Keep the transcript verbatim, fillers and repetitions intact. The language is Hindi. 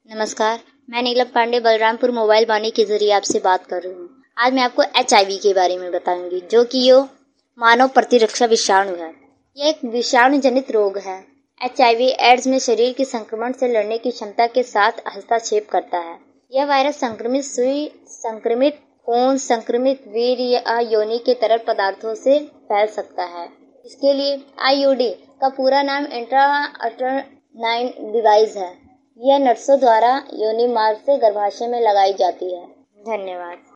नमस्कार, मैं नीलम पांडे बलरामपुर मोबाइल वाणी के जरिए आपसे बात कर रही हूँ। आज मैं आपको एच आई वी के बारे में बताऊंगी, जो कि यो मानव प्रतिरक्षा विषाणु है। यह एक विषाणु जनित रोग है। एच आई वी एड्स में शरीर की संक्रमण से लड़ने की क्षमता के साथ हस्तक्षेप करता है। यह वायरस संक्रमित सुई, संक्रमित खून, संक्रमित वीर या योनि के तरल पदार्थों से फैल सकता है। इसके लिए आई यू डी का पूरा नाम इंट्रा-यूटेराइन डिवाइस है। यह नर्सों द्वारा योनि मार्ग से गर्भाशय में लगाई जाती है। धन्यवाद।